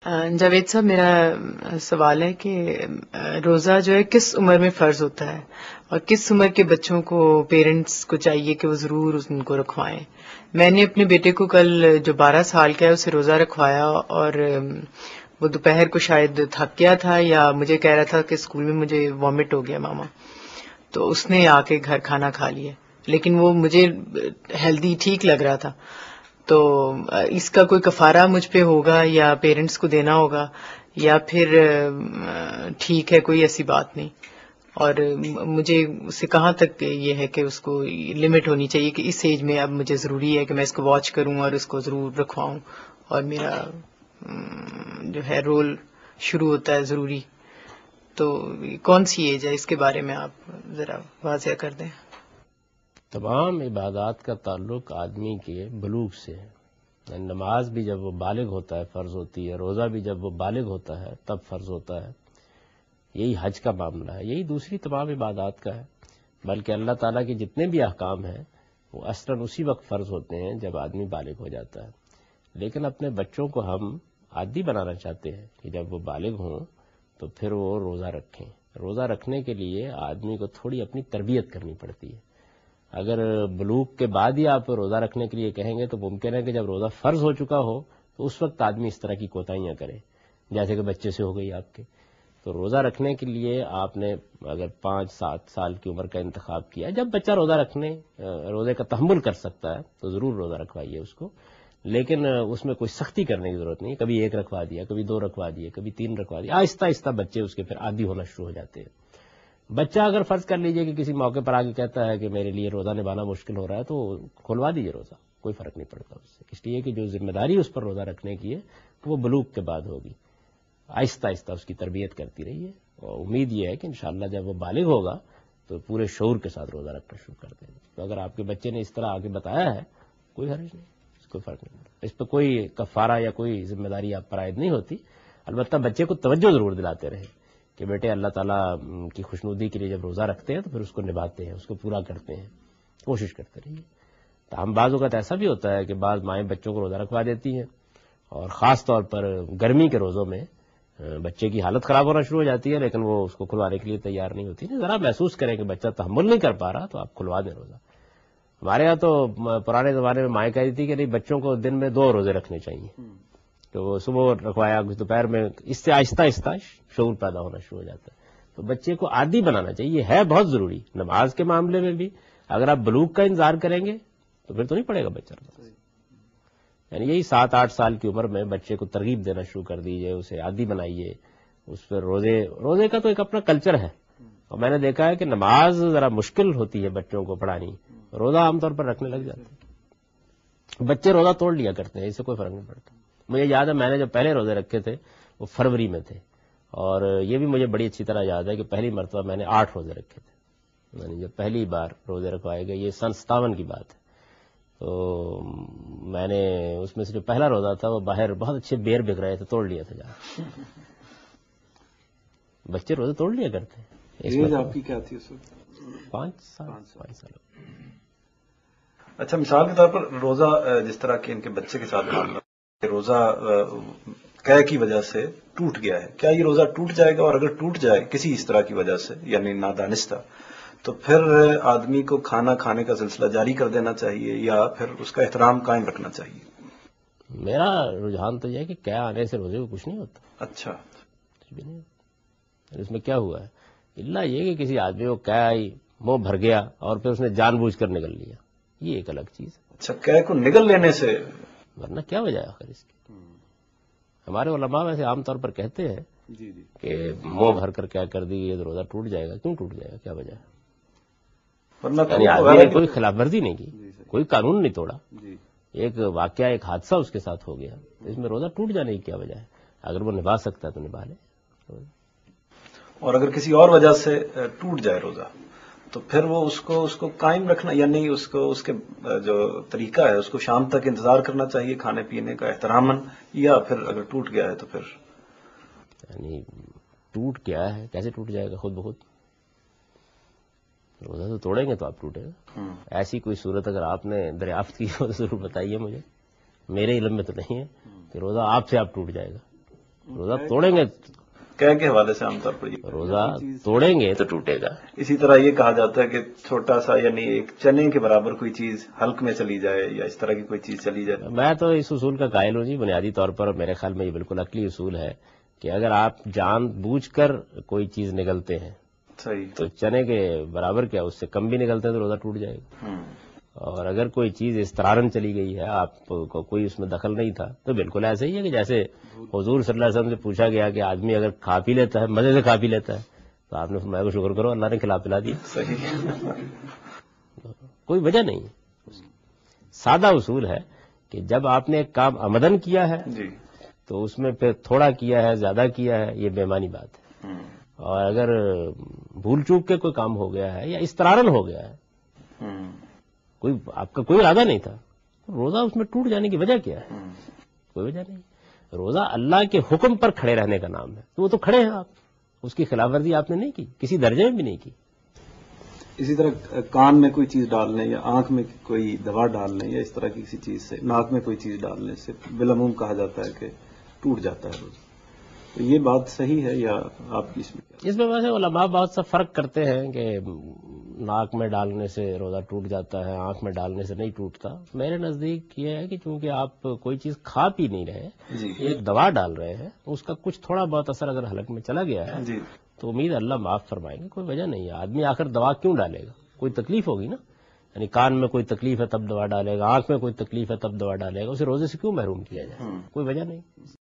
جاوید صاحب، میرا سوال ہے کہ روزہ جو ہے کس عمر میں فرض ہوتا ہے اور کس عمر کے بچوں کو پیرنٹس کو چاہیے کہ وہ ضرور ان کو رکھوائیں؟ میں نے اپنے بیٹے کو کل جو 12 سال کا ہے اسے روزہ رکھوایا، اور وہ دوپہر کو شاید تھک گیا تھا یا مجھے کہہ رہا تھا کہ اسکول میں مجھے وامٹ ہو گیا ماما، تو اس نے آ کے گھر کھانا کھا لیا، لیکن وہ مجھے ہیلدی ٹھیک لگ رہا تھا۔ تو اس کا کوئی کفارہ مجھ پہ ہوگا یا پیرنٹس کو دینا ہوگا، یا پھر ٹھیک ہے کوئی ایسی بات نہیں؟ اور مجھے اسے کہاں تک یہ ہے کہ اس کو لمٹ ہونی چاہیے کہ اس ایج میں اب مجھے ضروری ہے کہ میں اس کو واچ کروں اور اس کو ضرور رکھواؤں، اور میرا جو ہے رول شروع ہوتا ہے ضروری؟ تو کون سی ایج ہے، اس کے بارے میں آپ ذرا واضح کر دیں۔ تمام عبادات کا تعلق آدمی کے بلوغ سے ہے۔ نماز بھی جب وہ بالغ ہوتا ہے فرض ہوتی ہے، روزہ بھی جب وہ بالغ ہوتا ہے تب فرض ہوتا ہے، یہی حج کا معاملہ ہے، یہی دوسری تمام عبادات کا ہے۔ بلکہ اللہ تعالیٰ کے جتنے بھی احکام ہیں وہ اصلاً اسی وقت فرض ہوتے ہیں جب آدمی بالغ ہو جاتا ہے۔ لیکن اپنے بچوں کو ہم عادی بنانا چاہتے ہیں کہ جب وہ بالغ ہوں تو پھر وہ روزہ رکھیں۔ روزہ رکھنے کے لیے آدمی کو تھوڑی اپنی تربیت کرنی پڑتی ہے۔ اگر بلوغ کے بعد ہی آپ روزہ رکھنے کے لیے کہیں گے تو ممکن ہے کہ جب روزہ فرض ہو چکا ہو تو اس وقت آدمی اس طرح کی کوتاہیاں کرے، جیسے کہ بچے سے ہو گئی آپ کے۔ تو روزہ رکھنے کے لیے آپ نے اگر 5-7 سال کی عمر کا انتخاب کیا، جب بچہ روزے کا تحمل کر سکتا ہے تو ضرور روزہ رکھوائیے اس کو، لیکن اس میں کوئی سختی کرنے کی ضرورت نہیں۔ کبھی 1 رکھوا دیا، کبھی 2 رکھوا دیے، کبھی 3 رکھوا دیا، آہستہ آہستہ بچے اس کے پھر عادی ہونا شروع ہو جاتے ہیں۔ بچہ اگر فرض کر لیجئے کہ کسی موقع پر آگے کہتا ہے کہ میرے لیے روزہ نبھانا مشکل ہو رہا ہے تو کھلوا دیجئے روزہ، کوئی فرق نہیں پڑتا اس سے، اس لیے کہ جو ذمہ داری اس پر روزہ رکھنے کی ہے وہ بلوغ کے بعد ہوگی۔ آہستہ آہستہ اس کی تربیت کرتی رہیے، اور امید یہ ہے کہ انشاءاللہ جب وہ بالغ ہوگا تو پورے شعور کے ساتھ روزہ رکھنا شروع کر دے گا۔ تو اگر آپ کے بچے نے اس طرح آگے بتایا ہے کوئی حرج نہیں، اس کو فرق نہیں پڑتا، اس پہ کوئی کفارہ یا کوئی ذمہ داری آپ پر عائد نہیں ہوتی۔ البتہ بچے کو توجہ ضرور دلاتے رہے کہ بیٹے اللہ تعالیٰ کی خوشنودی کے لیے جب روزہ رکھتے ہیں تو پھر اس کو نبھاتے ہیں، اس کو پورا کرتے ہیں، کوشش کرتے رہیے۔ تو ہم بعض اوقات ایسا بھی ہوتا ہے کہ بعض مائیں بچوں کو روزہ رکھوا دیتی ہیں، اور خاص طور پر گرمی کے روزوں میں بچے کی حالت خراب ہونا شروع ہو جاتی ہے، لیکن وہ اس کو کھلوانے کے لیے تیار نہیں ہوتی۔ ذرا محسوس کریں کہ بچہ تحمل نہیں کر پا رہا تو آپ کھلوا دیں روزہ۔ ہمارے یہاں تو پرانے زمانے میں مائیں کہتی تھی کہ نہیں، بچوں کو دن میں 2 روزے رکھنے چاہیے، تو وہ صبح رکھوایا، دوپہر میں، اس سے آہستہ آہستہ شعور پیدا ہونا شروع ہو جاتا ہے۔ تو بچے کو عادی بنانا چاہیے، یہ ہے بہت ضروری۔ نماز کے معاملے میں بھی اگر آپ بلوغ کا انتظار کریں گے تو پھر تو نہیں پڑے گا بچہ۔ یعنی یہی 7-8 سال کی عمر میں بچے کو ترغیب دینا شروع کر دیجئے، اسے عادی بنائیے۔ اس پہ روزے کا تو ایک اپنا کلچر ہے، اور میں نے دیکھا ہے کہ نماز ذرا مشکل ہوتی ہے بچوں کو پڑھانی، روزہ عام طور پر رکھنے لگ جاتے ہیں، بچے روزہ توڑ لیا کرتے ہیں، اس سے کوئی فرق نہیں پڑتا۔ مجھے یاد ہے میں نے جب پہلے روزے رکھے تھے وہ فروری میں تھے، اور یہ بھی مجھے بڑی اچھی طرح یاد ہے کہ پہلی مرتبہ میں نے 8 روزے رکھے تھے، یعنی جب پہلی بار روزے رکھوائے گئے، یہ سن 57 کی بات ہے۔ تو میں نے اس میں سے جو پہلا روزہ تھا وہ باہر بہت اچھے بیر بک رہے تھے، توڑ لیا تھا جا بچے روزے توڑ لیا کرتے ہیں۔ آپ کی کیا تھی اس وقت؟ 5 سال۔ اچھا، مثال کے طور پر روزہ جس طرح کہ ان کے بچے کے ساتھ معاملہ، روزہ قے کی وجہ سے ٹوٹ گیا ہے، کیا یہ روزہ ٹوٹ جائے گا؟ اور اگر ٹوٹ جائے کسی اس طرح کی وجہ سے، یعنی نادانستہ، تو پھر آدمی کو کھانا کھانے کا سلسلہ جاری کر دینا چاہیے یا پھر اس کا احترام قائم رکھنا چاہیے؟ میرا رجحان تو یہ ہے کہ قے آنے سے روزے کو کچھ نہیں ہوتا۔ اچھا، کچھ بھی نہیں ہوتا، اس میں کیا ہوا ہے؟ اللہ یہ کہ کسی آدمی کو قے آئی، منہ بھر گیا اور پھر اس نے جان بوجھ کر نگل لیا، یہ ایک الگ چیز ہے۔ اچھا، قے کو نگل لینے سے ورنہ کیا وجہ ہے آخر اس کی؟ ہمارے علماء ویسے عام طور پر کہتے ہیں کہ منہ بھر کر کیا کر دی یہ روزہ ٹوٹ جائے گا۔ کیوں ٹوٹ جائے گا؟ کیا وجہ ہے؟ یعنی آدمی نے کوئی خلاف ورزی نہیں کی، کوئی قانون نہیں توڑا، ایک واقعہ، ایک حادثہ اس کے ساتھ ہو گیا، اس میں روزہ ٹوٹ جانے کی کیا وجہ ہے؟ اگر وہ نبھا سکتا ہے تو نبھا لے۔ اور اگر کسی اور وجہ سے ٹوٹ جائے روزہ تو پھر وہ اس کو قائم رکھنا، یعنی اس کے جو طریقہ ہے اس کو شام تک انتظار کرنا چاہیے کھانے پینے کا احتراماً، یا پھر اگر ٹوٹ گیا ہے تو پھر یعنی ٹوٹ کیا ہے؟ کیسے ٹوٹ جائے گا خود بخود؟ روزہ تو توڑیں گے تو آپ ٹوٹے گا۔ ایسی کوئی صورت اگر آپ نے دریافت کی ہو تو ضرور بتائیے مجھے، میرے علم میں تو نہیں ہے کہ روزہ آپ سے آپ ٹوٹ جائے گا۔ روزہ توڑیں گے کیا کے حوالے سے عام طور پر یہ روزہ توڑیں گے تو ٹوٹے گا. اسی طرح یہ کہا جاتا ہے کہ چھوٹا سا یعنی ایک چنے کے برابر کوئی چیز حلق میں چلی جائے یا اس طرح کی کوئی چیز چلی جائے. میں تو اس اصول کا قائل ہوں جی بنیادی طور پر. میرے خیال میں یہ بالکل عقلی اصول ہے کہ اگر آپ جان بوجھ کر کوئی چیز نگلتے ہیں صحیح تو چنے کے برابر کیا اس سے کم بھی نکلتے ہیں تو روزہ ٹوٹ جائے گا. اور اگر کوئی چیز استرارن چلی گئی ہے آپ کو کوئی اس میں دخل نہیں تھا تو بالکل ایسے ہی ہے کہ جیسے حضور صلی اللہ علیہ وسلم سے پوچھا گیا کہ آدمی اگر کھا پی لیتا ہے مزے سے کھا پی لیتا ہے تو آپ نے فرمایا کہ شکر کرو اللہ نے کھلا پلا دیا. صحیح کوئی وجہ نہیں. سادہ اصول ہے کہ جب آپ نے ایک کام عمدن کیا ہے جی تو اس میں پھر تھوڑا کیا ہے زیادہ کیا ہے یہ بے معنی بات ہے. اور اگر بھول چوک کے کوئی کام ہو گیا ہے یا استرارن ہو گیا ہے کوئی آپ کا کوئی ارادہ نہیں تھا روزہ اس میں ٹوٹ جانے کی وجہ کیا ہے؟ کوئی وجہ نہیں. روزہ اللہ کے حکم پر کھڑے رہنے کا نام ہے تو وہ تو کھڑے ہیں آپ. اس کی خلاف ورزی آپ نے نہیں کی کسی درجے میں بھی نہیں کی. اسی طرح کان میں کوئی چیز ڈال لیں یا آنکھ میں کوئی دوا ڈال لیں یا اس طرح کی کسی چیز سے ناک میں کوئی چیز ڈالنے سے بالعموم کہا جاتا ہے کہ ٹوٹ جاتا ہے روزہ. تو یہ بات صحیح ہے یا آپ اس میں ویسے علماء بہت سا فرق کرتے ہیں کہ ناک میں ڈالنے سے روزہ ٹوٹ جاتا ہے آنکھ میں ڈالنے سے نہیں ٹوٹتا. میرے نزدیک یہ ہے کہ چونکہ آپ کوئی چیز کھا پی نہیں رہے ایک دوا ڈال رہے ہیں اس کا کچھ تھوڑا بہت اثر اگر حلق میں چلا گیا ہے تو امید اللہ معاف فرمائیں گے. کوئی وجہ نہیں ہے. آدمی آخر دوا کیوں ڈالے گا؟ کوئی تکلیف ہوگی نا. یعنی کان میں کوئی تکلیف ہے تب دوا ڈالے گا آنکھ میں کوئی تکلیف ہے تب دوا ڈالے گا. اسے روزے سے کیوں محروم کیا جائے؟ کوئی وجہ نہیں.